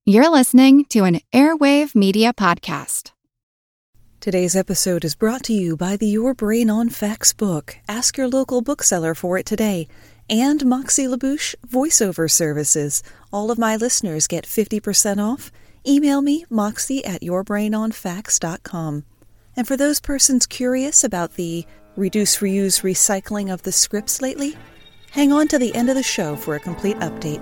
You're listening to an Airwave Media Podcast. Today's episode is brought to you by the Your Brain on Facts book. Ask your local bookseller for it today. And Moxie LaBouche voiceover services. All of my listeners get 50% off. Email me, moxie@yourbrainonfacts.com. And for those persons curious about the reduce, reuse, recycling of the scripts lately, hang on to the end of the show for a complete update.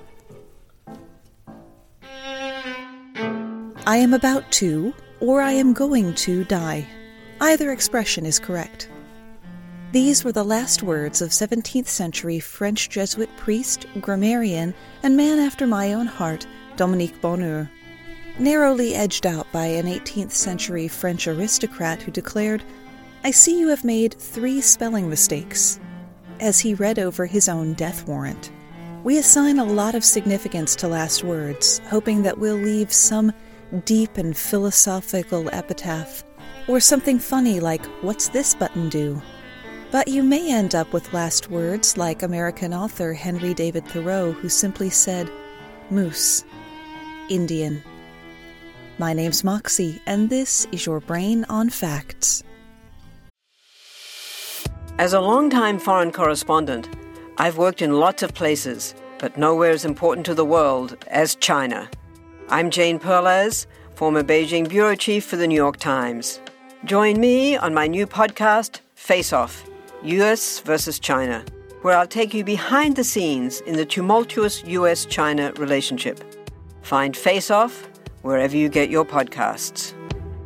I am about to, or I am going to die. Either expression is correct. These were the last words of 17th century French Jesuit priest, grammarian, and man after my own heart, Dominique Bonheur, narrowly edged out by an 18th century French aristocrat who declared, "I see you have made 3 spelling mistakes," as he read over his own death warrant. We assign a lot of significance to last words, hoping that we'll leave some deep and philosophical epitaph, or something funny like, "What's this button do?" But you may end up with last words like American author Henry David Thoreau, who simply said, "Moose, Indian." My name's Moxie, and this is Your Brain on Facts. As a longtime foreign correspondent, I've worked in lots of places, but nowhere as important to the world as China. I'm Jane Perlez, former Beijing bureau chief for the New York Times. Join me on my new podcast, Face Off, U.S. versus China, where I'll take you behind the scenes in the tumultuous U.S.-China relationship. Find Face Off wherever you get your podcasts.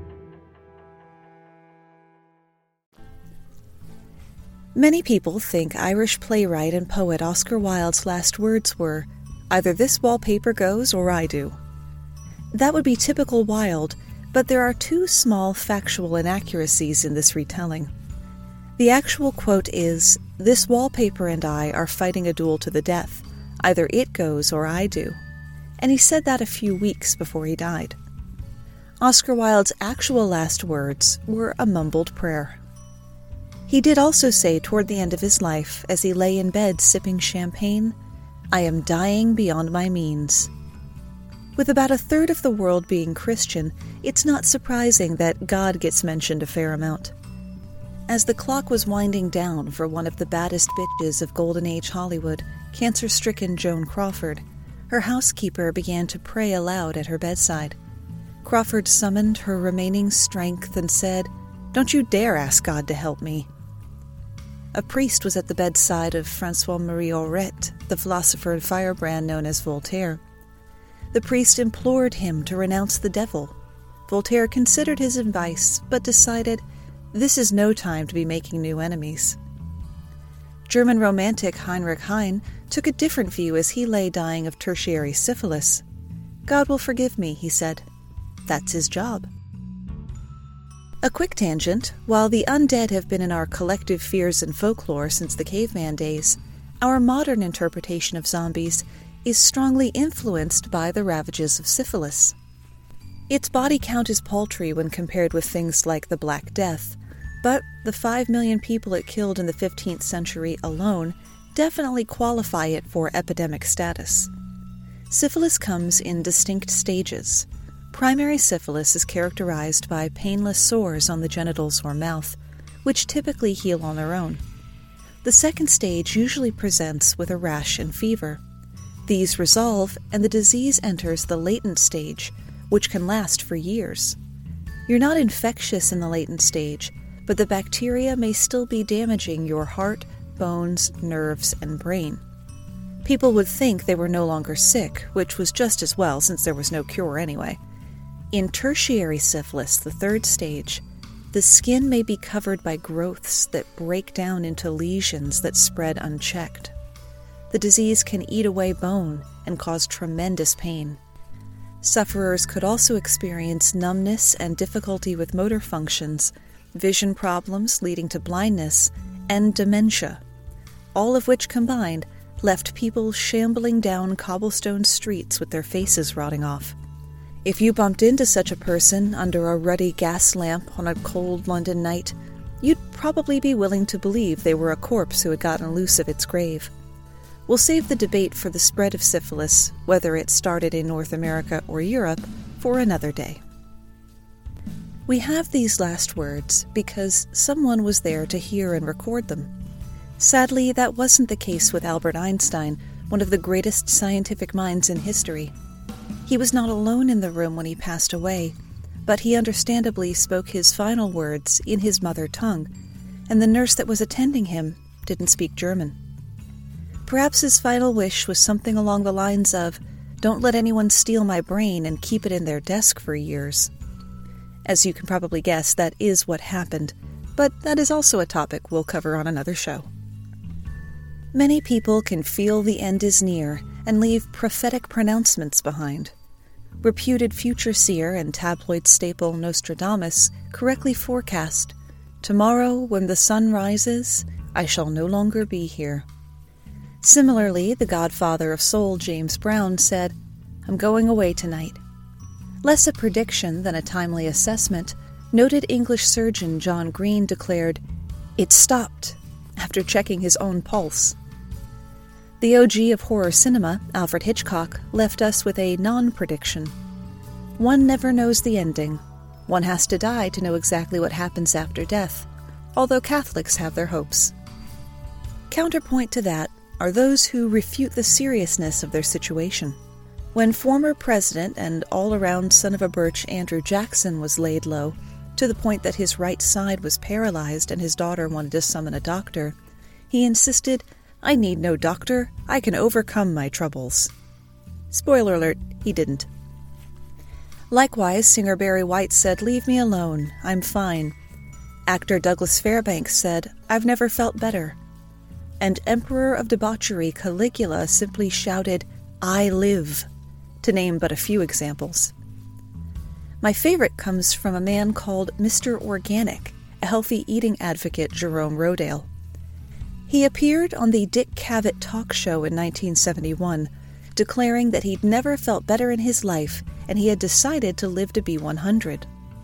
Many people think Irish playwright and poet Oscar Wilde's last words were, "Either this wallpaper goes or I do." That would be typical Wilde, but there are 2 small factual inaccuracies in this retelling. The actual quote is, "This wallpaper and I are fighting a duel to the death. Either it goes or I do." And he said that a few weeks before he died. Oscar Wilde's actual last words were a mumbled prayer. He did also say toward the end of his life, as he lay in bed sipping champagne, "I am dying beyond my means." With about a third of the world being Christian, it's not surprising that God gets mentioned a fair amount. As the clock was winding down for one of the baddest bitches of Golden Age Hollywood, cancer-stricken Joan Crawford, her housekeeper began to pray aloud at her bedside. Crawford summoned her remaining strength and said, "Don't you dare ask God to help me." A priest was at the bedside of François-Marie Aurette, the philosopher and firebrand known as Voltaire. The priest implored him to renounce the devil. Voltaire considered his advice, but decided, this is no time to be making new enemies. German romantic Heinrich Heine took a different view as he lay dying of tertiary syphilis. "God will forgive me," he said. That's his job. A quick tangent, while the undead have been in our collective fears and folklore since the caveman days, our modern interpretation of zombies is strongly influenced by the ravages of syphilis. Its body count is paltry when compared with things like the Black Death, but the 5 million people it killed in the 15th century alone definitely qualify it for epidemic status. Syphilis comes in distinct stages. Primary syphilis is characterized by painless sores on the genitals or mouth, which typically heal on their own. The second stage usually presents with a rash and fever. These resolve, and the disease enters the latent stage, which can last for years. You're not infectious in the latent stage, but the bacteria may still be damaging your heart, bones, nerves, and brain. People would think they were no longer sick, which was just as well since there was no cure anyway. In tertiary syphilis, the third stage, the skin may be covered by growths that break down into lesions that spread unchecked. The disease can eat away bone and cause tremendous pain. Sufferers could also experience numbness and difficulty with motor functions, vision problems leading to blindness, and dementia, all of which combined left people shambling down cobblestone streets with their faces rotting off. If you bumped into such a person under a ruddy gas lamp on a cold London night, you'd probably be willing to believe they were a corpse who had gotten loose of its grave. We'll save the debate for the spread of syphilis, whether it started in North America or Europe, for another day. We have these last words because someone was there to hear and record them. Sadly, that wasn't the case with Albert Einstein, one of the greatest scientific minds in history. He was not alone in the room when he passed away, but he understandably spoke his final words in his mother tongue, and the nurse that was attending him didn't speak German. Perhaps his final wish was something along the lines of, "Don't let anyone steal my brain and keep it in their desk for years." As you can probably guess, that is what happened, but that is also a topic we'll cover on another show. Many people can feel the end is near and leave prophetic pronouncements behind. Reputed future seer and tabloid staple Nostradamus correctly forecast, "Tomorrow, when the sun rises, I shall no longer be here." Similarly, the godfather of soul, James Brown, said, "I'm going away tonight." Less a prediction than a timely assessment, noted English surgeon John Green declared, "It stopped," after checking his own pulse. The OG of horror cinema, Alfred Hitchcock, left us with a non-prediction. One never knows the ending. One has to die to know exactly what happens after death, although Catholics have their hopes. Counterpoint to that are those who refute the seriousness of their situation. When former president and all-around son-of-a-birch Andrew Jackson was laid low, to the point that his right side was paralyzed and his daughter wanted to summon a doctor, he insisted, "I need no doctor, I can overcome my troubles." Spoiler alert, he didn't. Likewise, singer Barry White said, "Leave me alone, I'm fine." Actor Douglas Fairbanks said, "I've never felt better." And Emperor of Debauchery Caligula simply shouted, "I live," to name but a few examples. My favorite comes from a man called Mr. Organic, a healthy eating advocate, Jerome Rodale. He appeared on the Dick Cavett talk show in 1971, declaring that he'd never felt better in his life and he had decided to live to be 100.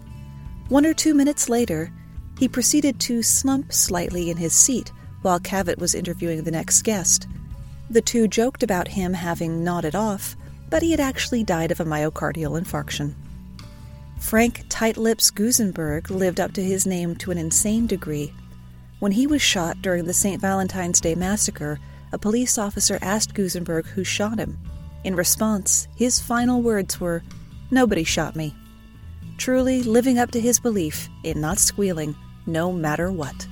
1 or 2 minutes later, he proceeded to slump slightly in his seat while Cavett was interviewing the next guest. The two joked about him having nodded off, but he had actually died of a myocardial infarction. Frank Tight-Lips Gusenberg lived up to his name to an insane degree. When he was shot during the St. Valentine's Day massacre, a police officer asked Gusenberg who shot him. In response, his final words were, "Nobody shot me." Truly living up to his belief in not squealing, no matter what.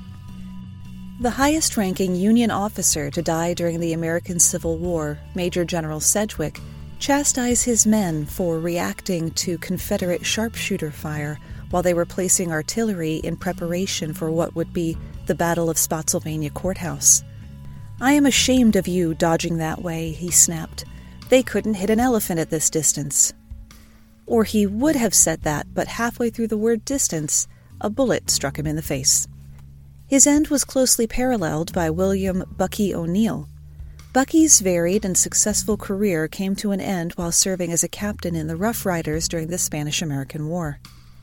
The highest-ranking Union officer to die during the American Civil War, Major General Sedgwick, chastised his men for reacting to Confederate sharpshooter fire while they were placing artillery in preparation for what would be the Battle of Spotsylvania Courthouse. "I am ashamed of you dodging that way," he snapped. "They couldn't hit an elephant at this distance." Or he would have said that, but halfway through the word distance, a bullet struck him in the face. His end was closely paralleled by William Bucky O'Neill. Bucky's varied and successful career came to an end while serving as a captain in the Rough Riders during the Spanish-American War.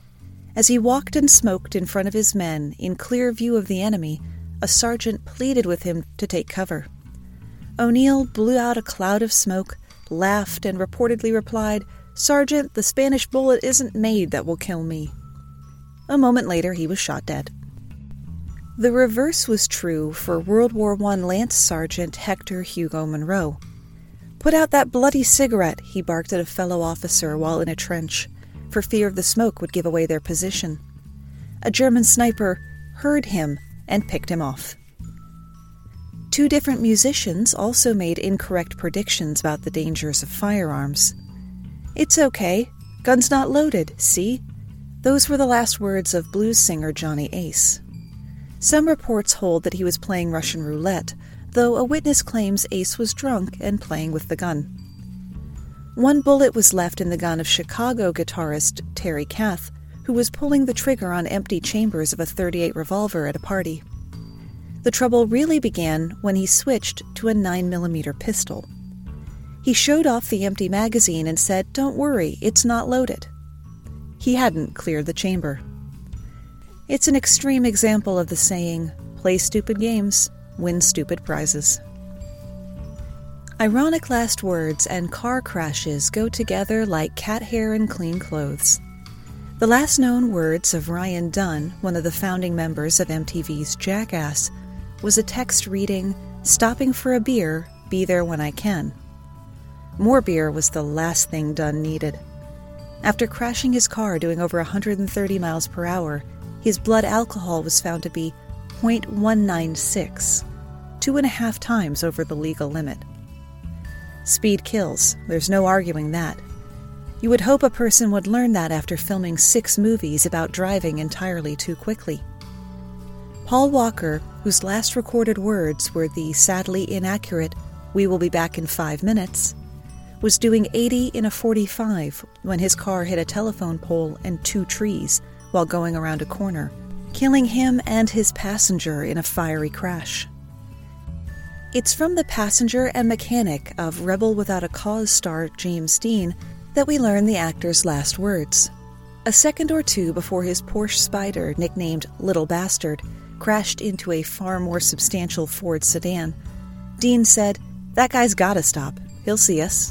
As he walked and smoked in front of his men, in clear view of the enemy, a sergeant pleaded with him to take cover. O'Neill blew out a cloud of smoke, laughed, and reportedly replied, "Sergeant, the Spanish bullet isn't made that will kill me." A moment later, he was shot dead. The reverse was true for World War I Lance Sergeant Hector Hugo Monroe. "Put out that bloody cigarette," he barked at a fellow officer while in a trench, for fear of the smoke would give away their position. A German sniper heard him and picked him off. Two different musicians also made incorrect predictions about the dangers of firearms. "It's okay. Gun's not loaded, see?" Those were the last words of blues singer Johnny Ace. Some reports hold that he was playing Russian roulette, though a witness claims Ace was drunk and playing with the gun. One bullet was left in the gun of Chicago guitarist Terry Kath, who was pulling the trigger on empty chambers of a .38 revolver at a party. The trouble really began when he switched to a 9mm pistol. He showed off the empty magazine and said, "Don't worry, it's not loaded." He hadn't cleared the chamber. It's an extreme example of the saying, "Play stupid games, win stupid prizes." Ironic last words and car crashes go together like cat hair and clean clothes. The last known words of Ryan Dunn, one of the founding members of MTV's Jackass, was a text reading, "Stopping for a beer, be there when I can." More beer was the last thing Dunn needed. After crashing his car doing over 130 miles per hour, his blood alcohol was found to be 0.196, 2.5 times over the legal limit. Speed kills, there's no arguing that. You would hope a person would learn that after filming 6 movies about driving entirely too quickly. Paul Walker, whose last recorded words were the sadly inaccurate, "We will be back in 5 minutes," was doing 80 in a 45 when his car hit a telephone pole and 2 trees while going around a corner, killing him and his passenger in a fiery crash. It's from the passenger and mechanic of Rebel Without a Cause star James Dean that we learn the actor's last words. A second or two before his Porsche Spyder, nicknamed Little Bastard, crashed into a far more substantial Ford sedan, Dean said, "That guy's gotta stop. He'll see us."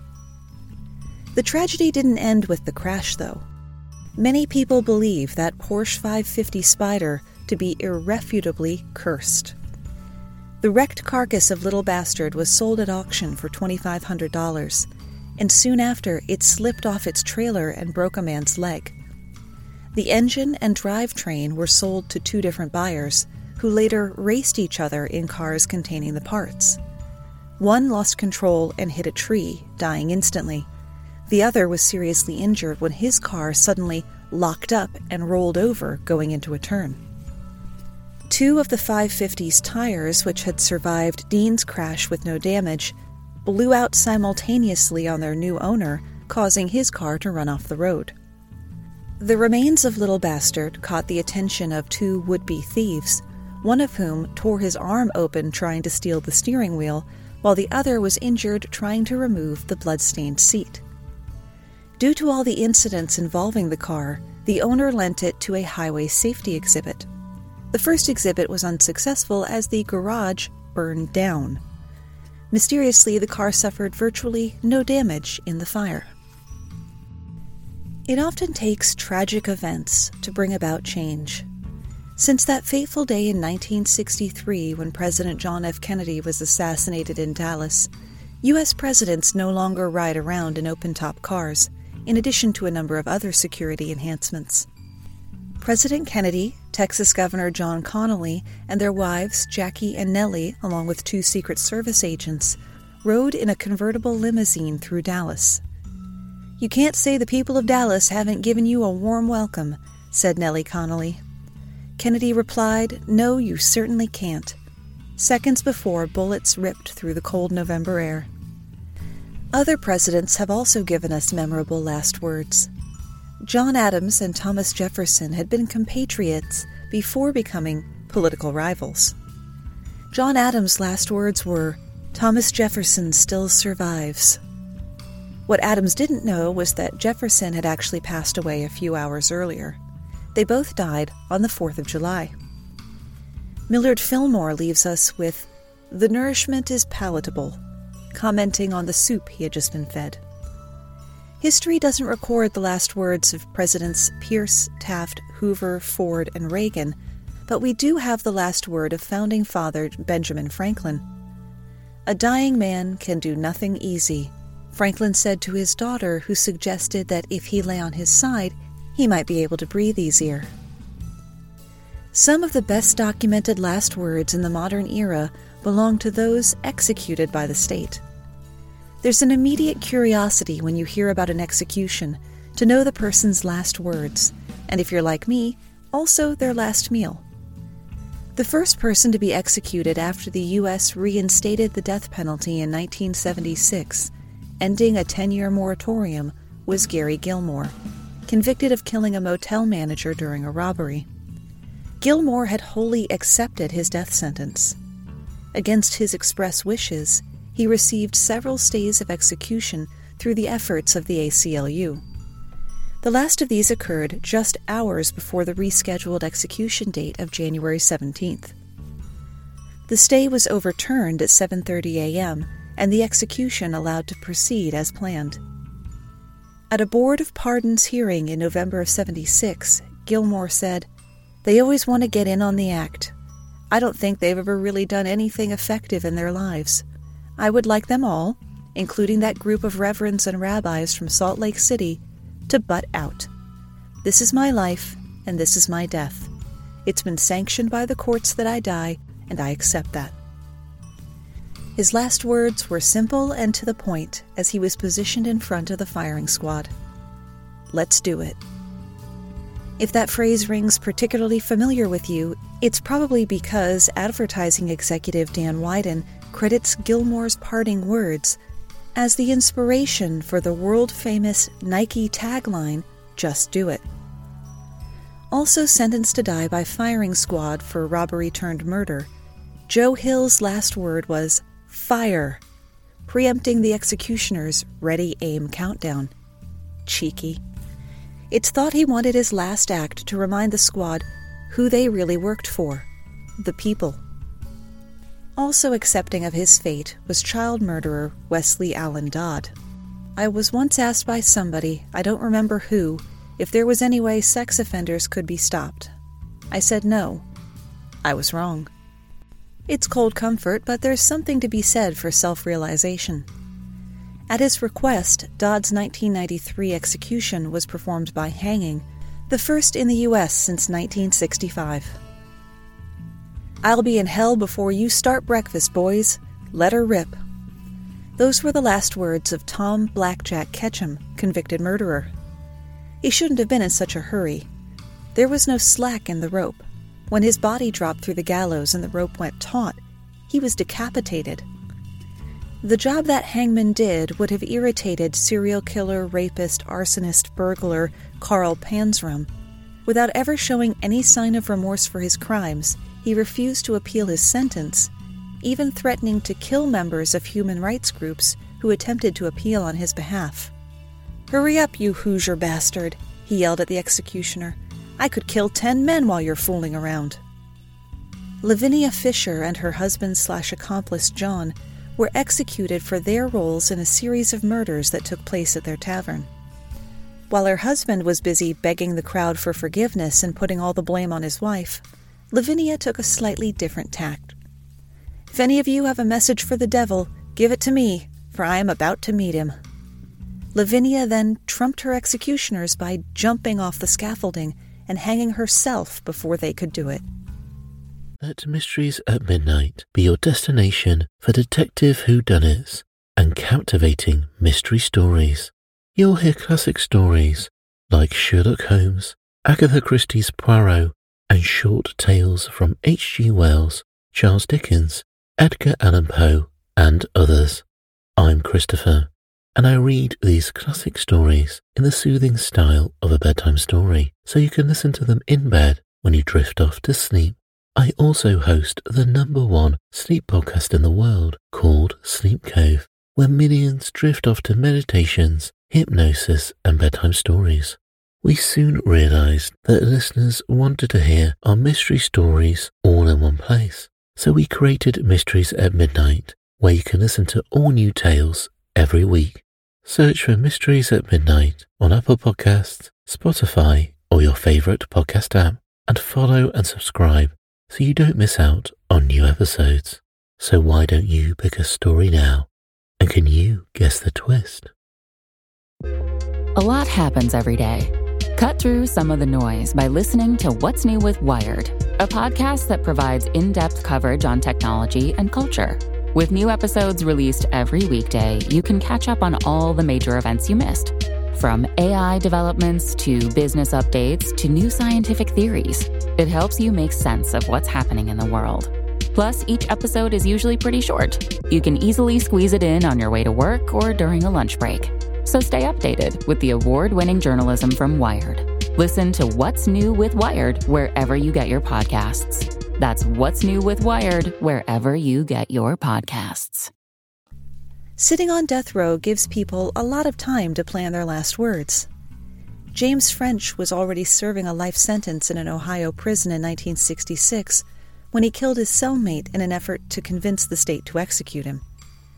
The tragedy didn't end with the crash, though. Many people believe that Porsche 550 Spyder to be irrefutably cursed. The wrecked carcass of Little Bastard was sold at auction for $2,500, and soon after it slipped off its trailer and broke a man's leg. The engine and drivetrain were sold to 2 different buyers, who later raced each other in cars containing the parts. One lost control and hit a tree, dying instantly. The other was seriously injured when his car suddenly locked up and rolled over going into a turn. 2 of the 550's tires, which had survived Dean's crash with no damage, blew out simultaneously on their new owner, causing his car to run off the road. The remains of Little Bastard caught the attention of 2 would-be thieves, one of whom tore his arm open trying to steal the steering wheel, while the other was injured trying to remove the blood-stained seat. Due to all the incidents involving the car, the owner lent it to a highway safety exhibit. The first exhibit was unsuccessful as the garage burned down. Mysteriously, the car suffered virtually no damage in the fire. It often takes tragic events to bring about change. Since that fateful day in 1963 when President John F. Kennedy was assassinated in Dallas, U.S. presidents no longer ride around in open-top cars, in addition to a number of other security enhancements. President Kennedy, Texas Governor John Connally, and their wives, Jackie and Nellie, along with 2 Secret Service agents, rode in a convertible limousine through Dallas. "You can't say the people of Dallas haven't given you a warm welcome," said Nellie Connally. Kennedy replied, "No, you certainly can't," seconds before bullets ripped through the cold November air. Other presidents have also given us memorable last words. John Adams and Thomas Jefferson had been compatriots before becoming political rivals. John Adams' last words were, "Thomas Jefferson still survives." What Adams didn't know was that Jefferson had actually passed away a few hours earlier. They both died on the 4th of July. Millard Fillmore leaves us with, "The nourishment is palatable," commenting on the soup he had just been fed. History doesn't record the last words of Presidents Pierce, Taft, Hoover, Ford, and Reagan, but we do have the last word of Founding Father Benjamin Franklin. "A dying man can do nothing easy," Franklin said to his daughter, who suggested that if he lay on his side, he might be able to breathe easier. Some of the best documented last words in the modern era belong to those executed by the state. There's an immediate curiosity when you hear about an execution to know the person's last words, and if you're like me, also their last meal. The first person to be executed after the U.S. reinstated the death penalty in 1976, ending a 10-year moratorium, was Gary Gilmore, convicted of killing a motel manager during a robbery. Gilmore had wholly accepted his death sentence. Against his express wishes, he received several stays of execution through the efforts of the ACLU. The last of these occurred just hours before the rescheduled execution date of January 17th. The stay was overturned at 7:30 a.m., and the execution allowed to proceed as planned. At a Board of Pardons hearing in November of '76, Gilmore said, "They always want to get in on the act. I don't think they've ever really done anything effective in their lives. I would like them all, including that group of reverends and rabbis from Salt Lake City, to butt out. This is my life, and this is my death. It's been sanctioned by the courts that I die, and I accept that." His last words were simple and to the point as he was positioned in front of the firing squad. "Let's do it." If that phrase rings particularly familiar with you, it's probably because advertising executive Dan Wieden credits Gilmore's parting words as the inspiration for the world-famous Nike tagline, "Just do it." Also sentenced to die by firing squad for robbery-turned-murder, Joe Hill's last word was "fire," preempting the executioner's ready-aim countdown. Cheeky. It's thought he wanted his last act to remind the squad who they really worked for, the people. Also accepting of his fate was child murderer Wesley Allen Dodd. I was once asked by somebody, I don't remember who, if there was any way sex offenders could be stopped. I said no. I was wrong. It's cold comfort, but there's something to be said for self-realization. At his request, Dodd's 1993 execution was performed by hanging, the first in the U.S. since 1965. "I'll be in hell before you start breakfast, boys. Let her rip." Those were the last words of Tom Blackjack Ketchum, convicted murderer. He shouldn't have been in such a hurry. There was no slack in the rope. When his body dropped through the gallows and the rope went taut, he was decapitated. The job that hangman did would have irritated serial killer, rapist, arsonist, burglar Carl Panzram. Without ever showing any sign of remorse for his crimes, he refused to appeal his sentence, even threatening to kill members of human rights groups who attempted to appeal on his behalf. "Hurry up, you Hoosier bastard," he yelled at the executioner. "I could kill 10 men while you're fooling around." Lavinia Fisher and her husband/accomplice John were executed for their roles in a series of murders that took place at their tavern. While her husband was busy begging the crowd for forgiveness and putting all the blame on his wife, Lavinia took a slightly different tact. "If any of you have a message for the devil, give it to me, for I am about to meet him." Lavinia then trumped her executioners by jumping off the scaffolding and hanging herself before they could do it. Let Mysteries at Midnight be your destination for detective whodunits and captivating mystery stories. You'll hear classic stories like Sherlock Holmes, Agatha Christie's Poirot, and short tales from H.G. Wells, Charles Dickens, Edgar Allan Poe, and others. I'm Christopher, and I read these classic stories in the soothing style of a bedtime story, so you can listen to them in bed when you drift off to sleep. I also host the #1 sleep podcast in the world called Sleep Cove, where millions drift off to meditations, hypnosis, and bedtime stories. We soon realized that listeners wanted to hear our mystery stories all in one place, so we created Mysteries at Midnight, where you can listen to all new tales every week. Search for Mysteries at Midnight on Apple Podcasts, Spotify, or your favorite podcast app, and follow and subscribe so you don't miss out on new episodes. So why don't you pick a story now? And can you guess the twist? A lot happens every day. Cut through some of the noise by listening to What's New with Wired, a podcast that provides in-depth coverage on technology and culture. With new episodes released every weekday, you can catch up on all the major events you missed. From AI developments to business updates to new scientific theories, it helps you make sense of what's happening in the world. Plus, each episode is usually pretty short. You can easily squeeze it in on your way to work or during a lunch break. So stay updated with the award-winning journalism from Wired. Listen to What's New with Wired wherever you get your podcasts. That's What's New with Wired wherever you get your podcasts. Sitting on death row gives people a lot of time to plan their last words. James French was already serving a life sentence in an Ohio prison in 1966 when he killed his cellmate in an effort to convince the state to execute him.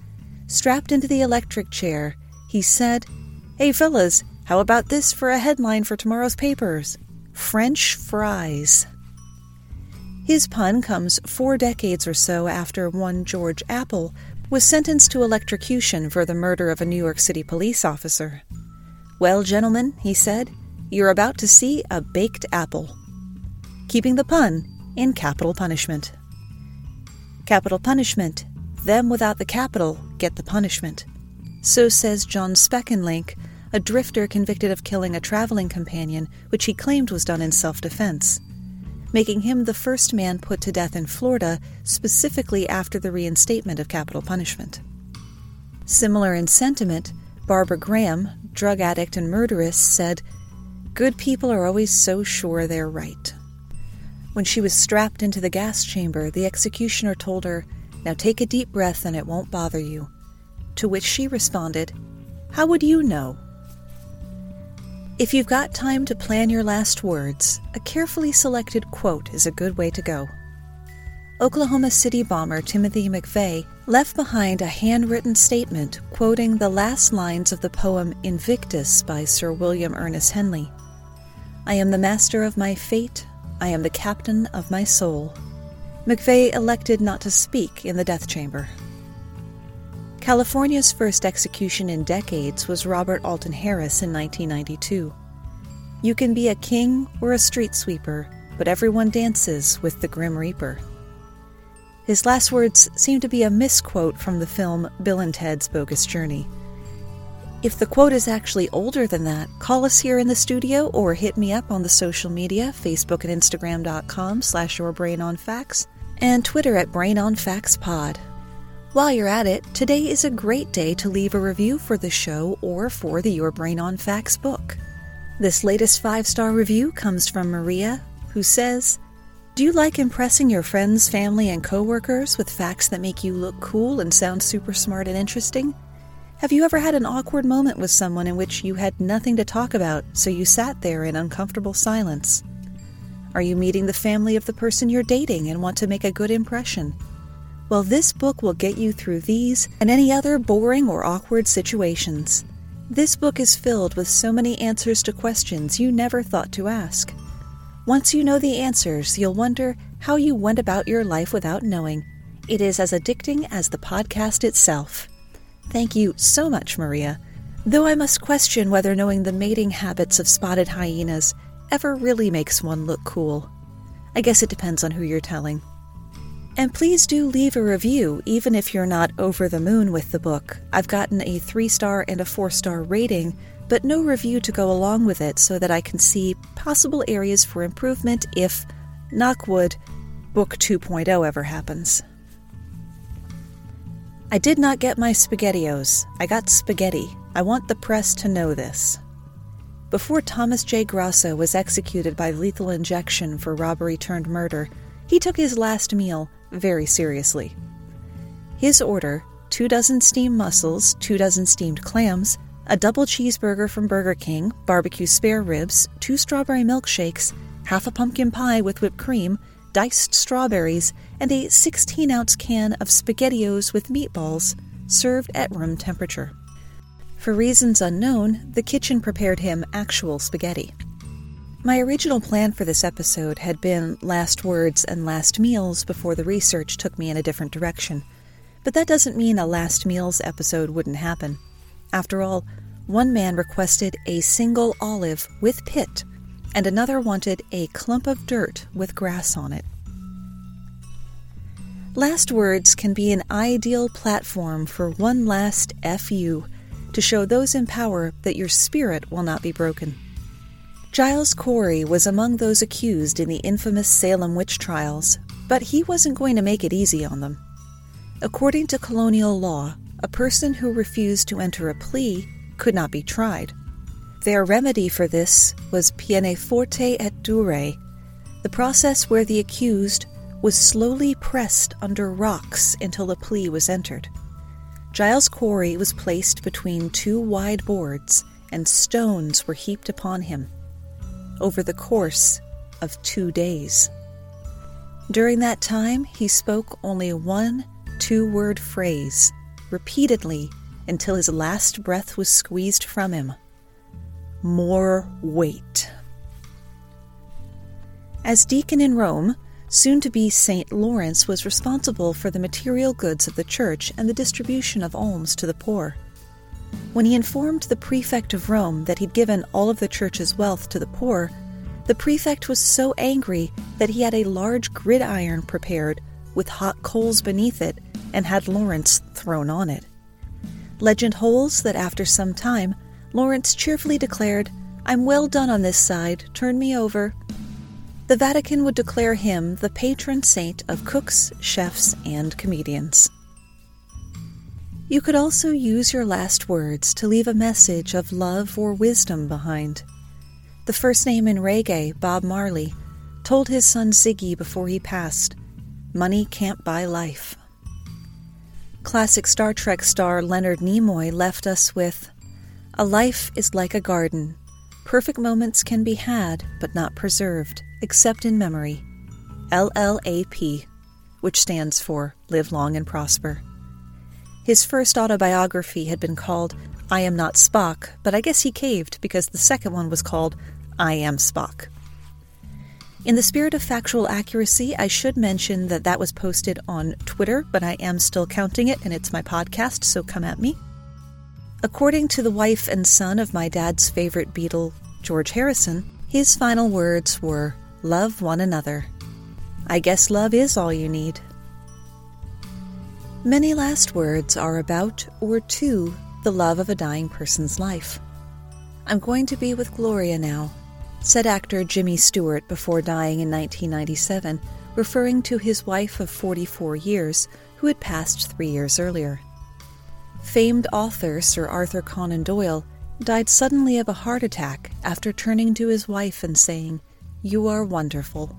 Strapped into the electric chair, he said, "Hey fellas, how about this for a headline for tomorrow's papers? French fries." His pun comes 4 decades or so after one George Apple was sentenced to electrocution for the murder of a New York City police officer. "Well, gentlemen," he said, "you're about to see a baked apple." Keeping the pun in capital punishment. Capital punishment. Them without the capital get the punishment. So says John Speckenlink, a drifter convicted of killing a traveling companion, which he claimed was done in self-defense, making him the first man put to death in Florida, specifically after the reinstatement of capital punishment. Similar in sentiment, Barbara Graham, drug addict and murderess, said, "Good people are always so sure they're right." When she was strapped into the gas chamber, the executioner told her, "Now take a deep breath and it won't bother you." To which she responded, "How would you know?" If you've got time to plan your last words, a carefully selected quote is a good way to go. Oklahoma City bomber Timothy McVeigh left behind a handwritten statement quoting the last lines of the poem Invictus by Sir William Ernest Henley. "I am the master of my fate. I am the captain of my soul." McVeigh elected not to speak in the death chamber. California's first execution in decades was Robert Alton Harris in 1992. "You can be a king or a street sweeper, but everyone dances with the Grim Reaper." His last words seem to be a misquote from the film Bill and Ted's Bogus Journey. If the quote is actually older than that, call us here in the studio or hit me up on the social media, Facebook and Instagram.com/YourBrainOnFacts, and Twitter at BrainOnFactsPod. While you're at it, today is a great day to leave a review for the show or for the Your Brain on Facts book. This latest 5-star review comes from Maria, who says, "Do you like impressing your friends, family, and coworkers with facts that make you look cool and sound super smart and interesting? Have you ever had an awkward moment with someone in which you had nothing to talk about, so you sat there in uncomfortable silence? Are you meeting the family of the person you're dating and want to make a good impression? Well, this book will get you through these and any other boring or awkward situations. This book is filled with so many answers to questions you never thought to ask. Once you know the answers, you'll wonder how you went about your life without knowing. It is as addicting as the podcast itself." Thank you so much, Maria. Though I must question whether knowing the mating habits of spotted hyenas ever really makes one look cool. I guess it depends on who you're telling. And please do leave a review, even if you're not over the moon with the book. I've gotten a 3-star and a 4-star rating, but no review to go along with it so that I can see possible areas for improvement if, knock wood, Book 2.0 ever happens. I did not get my SpaghettiOs. I got spaghetti. I want the press to know this. Before Thomas J. Grasso was executed by lethal injection for robbery-turned-murder, he took his last meal very seriously. His order, 2 dozen steamed mussels, 2 dozen steamed clams, a double cheeseburger from Burger King, barbecue spare ribs, 2 strawberry milkshakes, half a pumpkin pie with whipped cream, diced strawberries, and a 16-ounce can of SpaghettiOs with meatballs, served at room temperature. For reasons unknown, the kitchen prepared him actual spaghetti. My original plan for this episode had been last words and last meals before the research took me in a different direction, but that doesn't mean a last meals episode wouldn't happen. After all, one man requested a single olive with pit, and another wanted a clump of dirt with grass on it. Last words can be an ideal platform for one last FU to show those in power that your spirit will not be broken. Giles Corey was among those accused in the infamous Salem witch trials, but he wasn't going to make it easy on them. According to colonial law, a person who refused to enter a plea could not be tried. Their remedy for this was peine forte et dure, the process where the accused was slowly pressed under rocks until a plea was entered. Giles Corey was placed between 2 wide boards, and stones were heaped upon him over the course of 2 days. During that time, he spoke only one 2-word phrase, repeatedly until his last breath was squeezed from him. More weight. As deacon in Rome, soon-to-be St. Lawrence was responsible for the material goods of the church and the distribution of alms to the poor. When he informed the prefect of Rome that he'd given all of the church's wealth to the poor, the prefect was so angry that he had a large gridiron prepared with hot coals beneath it and had Lawrence thrown on it. Legend holds that after some time, Lawrence cheerfully declared, "I'm well done on this side, turn me over." The Vatican would declare him the patron saint of cooks, chefs, and comedians. You could also use your last words to leave a message of love or wisdom behind. The first name in reggae, Bob Marley, told his son Ziggy before he passed, "Money can't buy life." Classic Star Trek star Leonard Nimoy left us with, "A life is like a garden. Perfect moments can be had, but not preserved, except in memory." LLAP, which stands for Live Long and Prosper. His first autobiography had been called I Am Not Spock, but I guess he caved because the second one was called I Am Spock. In the spirit of factual accuracy, I should mention that that was posted on Twitter, but I am still counting it, and it's my podcast, so come at me. According to the wife and son of my dad's favorite Beatle, George Harrison, his final words were, "Love one another." I guess love is all you need. Many last words are about or to the love of a dying person's life. "I'm going to be with Gloria now," said actor Jimmy Stewart before dying in 1997, referring to his wife of 44 years, who had passed 3 years earlier. Famed author Sir Arthur Conan Doyle died suddenly of a heart attack after turning to his wife and saying, "You are wonderful."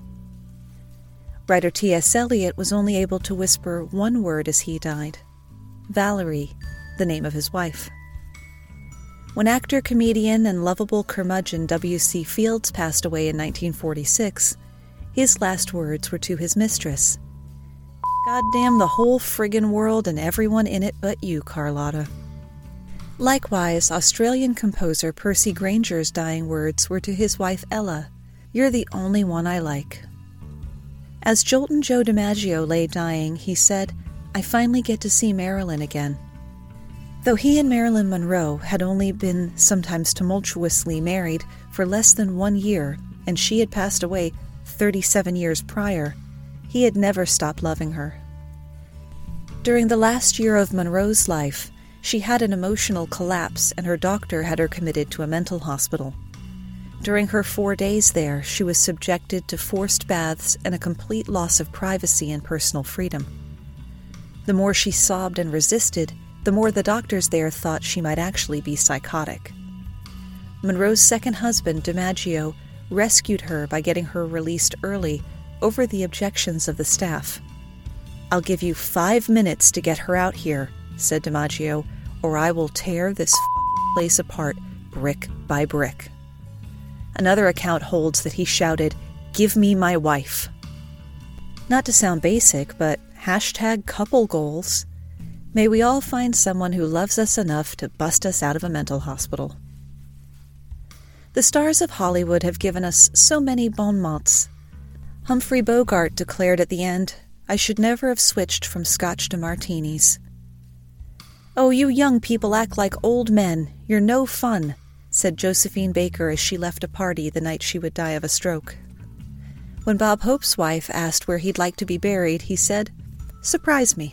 Writer T.S. Eliot was only able to whisper one word as he died, Valerie, the name of his wife. When actor, comedian, and lovable curmudgeon W.C. Fields passed away in 1946, his last words were to his mistress, "Goddamn the whole friggin' world and everyone in it but you, Carlotta." Likewise, Australian composer Percy Granger's dying words were to his wife Ella, "You're the only one I like." As Jolton Joe DiMaggio lay dying, he said, "I finally get to see Marilyn again." Though he and Marilyn Monroe had only been sometimes tumultuously married for less than 1 year, and she had passed away 37 years prior, he had never stopped loving her. During the last year of Monroe's life, she had an emotional collapse and her doctor had her committed to a mental hospital. During her 4 days there, she was subjected to forced baths and a complete loss of privacy and personal freedom. The more she sobbed and resisted, the more the doctors there thought she might actually be psychotic. Monroe's second husband, DiMaggio, rescued her by getting her released early over the objections of the staff. "I'll give you 5 minutes to get her out here," said DiMaggio, "or I will tear this place apart brick by brick." Another account holds that he shouted, "Give me my wife." Not to sound basic, but #couple goals. May we all find someone who loves us enough to bust us out of a mental hospital. The stars of Hollywood have given us so many bon mots. Humphrey Bogart declared at the end, "I should never have switched from scotch to martinis." "Oh, you young people act like old men. You're no fun," said Josephine Baker as she left a party the night she would die of a stroke. When Bob Hope's wife asked where he'd like to be buried, he said, "Surprise me."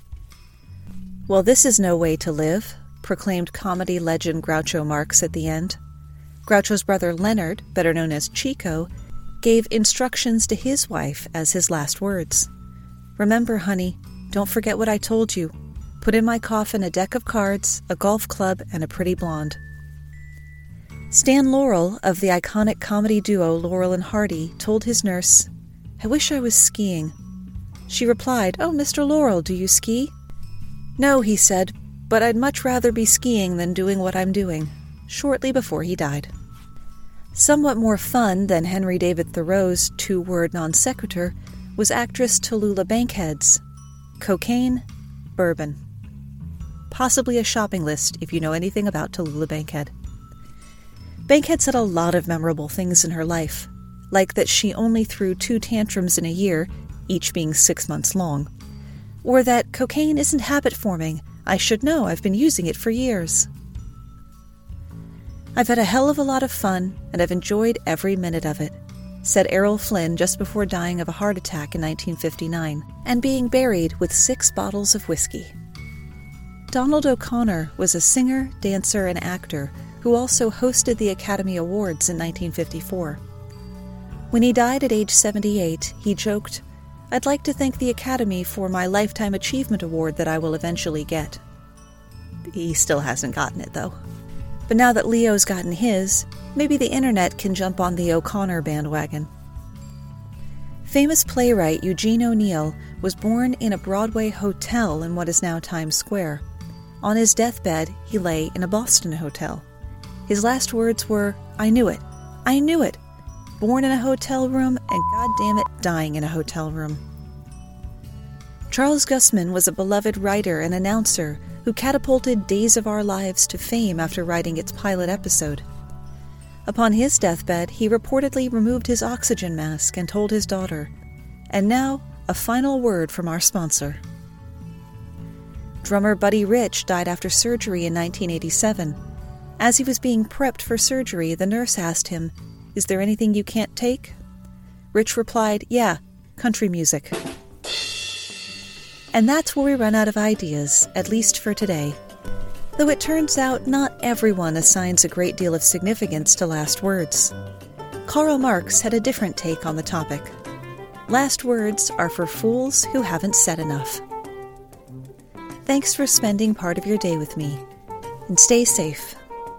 "Well, this is no way to live," proclaimed comedy legend Groucho Marx at the end. Groucho's brother Leonard, better known as Chico, gave instructions to his wife as his last words. "Remember, honey, don't forget what I told you. Put in my coffin a deck of cards, a golf club, and a pretty blonde." Stan Laurel of the iconic comedy duo Laurel and Hardy told his nurse, "I wish I was skiing." She replied, "Oh, Mr. Laurel, do you ski?" "No," he said, "but I'd much rather be skiing than doing what I'm doing," shortly before he died. Somewhat more fun than Henry David Thoreau's 2-word non sequitur was actress Tallulah Bankhead's cocaine, bourbon. possibly a shopping list if you know anything about Tallulah Bankhead. Bankhead said a lot of memorable things in her life, like that she only threw 2 tantrums in a year, each being 6 months long, or that cocaine isn't habit-forming. I should know, I've been using it for years. I've had a hell of a lot of fun, and I've enjoyed every minute of it, said Errol Flynn just before dying of a heart attack in 1959, and being buried with 6 bottles of whiskey. Donald O'Connor was a singer, dancer, and actor who also hosted the Academy Awards in 1954. When he died at age 78, he joked, "I'd like to thank the Academy for my Lifetime Achievement Award that I will eventually get." He still hasn't gotten it, though. But now that Leo's gotten his, maybe the internet can jump on the O'Connor bandwagon. Famous playwright Eugene O'Neill was born in a Broadway hotel in what is now Times Square. On his deathbed, he lay in a Boston hotel. His last words were, "I knew it. I knew it. Born in a hotel room and goddamn it, dying in a hotel room." Charles Gusman was a beloved writer and announcer who catapulted Days of Our Lives to fame after writing its pilot episode. Upon his deathbed, he reportedly removed his oxygen mask and told his daughter, "And now, a final word from our sponsor." Drummer Buddy Rich died after surgery in 1987. As he was being prepped for surgery, the nurse asked him, "Is there anything you can't take?" Rich replied, "Yeah, country music." And that's where we run out of ideas, at least for today. Though it turns out not everyone assigns a great deal of significance to last words. Karl Marx had a different take on the topic. Last words are for fools who haven't said enough. Thanks for spending part of your day with me, and stay safe.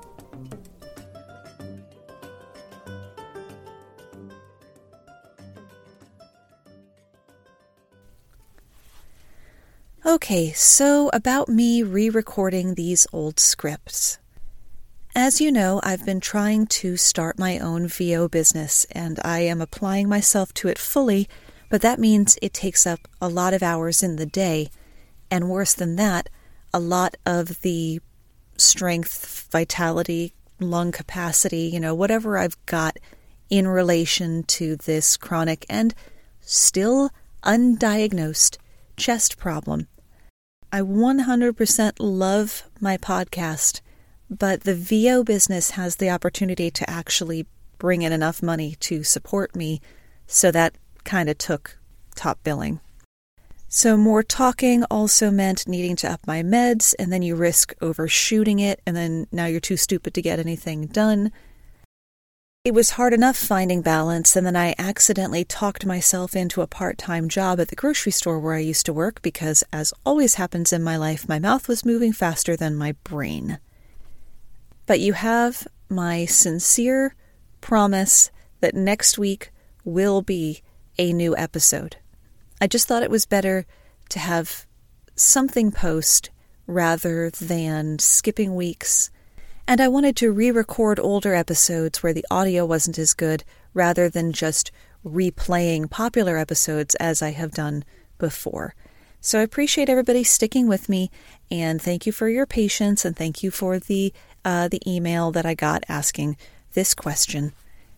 Okay, so about me re-recording these old scripts. As you know, I've been trying to start my own VO business, and I am applying myself to it fully, but that means it takes up a lot of hours in the day, and worse than that, a lot of the strength, vitality, lung capacity, whatever I've got in relation to this chronic and still undiagnosed chest problem. I 100% love my podcast, but the VO business has the opportunity to actually bring in enough money to support me, so that kind of took top billing. So more talking also meant needing to up my meds, and then you risk overshooting it, and then now you're too stupid to get anything done. It was hard enough finding balance, and then I accidentally talked myself into a part-time job at the grocery store where I used to work because, as always happens in my life, my mouth was moving faster than my brain. But you have my sincere promise that next week will be a new episode. I just thought it was better to have something post rather than skipping weeks. And I wanted to re-record older episodes where the audio wasn't as good, rather than just replaying popular episodes as I have done before. So I appreciate everybody sticking with me, and thank you for your patience, and thank you for the email that I got asking this question.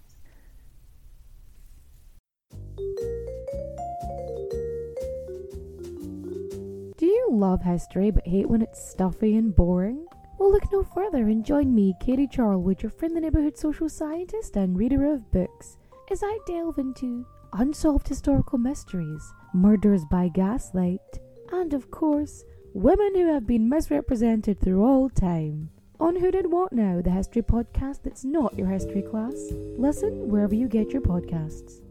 Do you love history but hate when it's stuffy and boring? Well, look no further and join me, Katie Charlwood, your friendly neighbourhood social scientist and reader of books, as I delve into unsolved historical mysteries, murders by gaslight, and of course, women who have been misrepresented through all time. On Who Did What Now, the history podcast that's not your history class. Listen wherever you get your podcasts.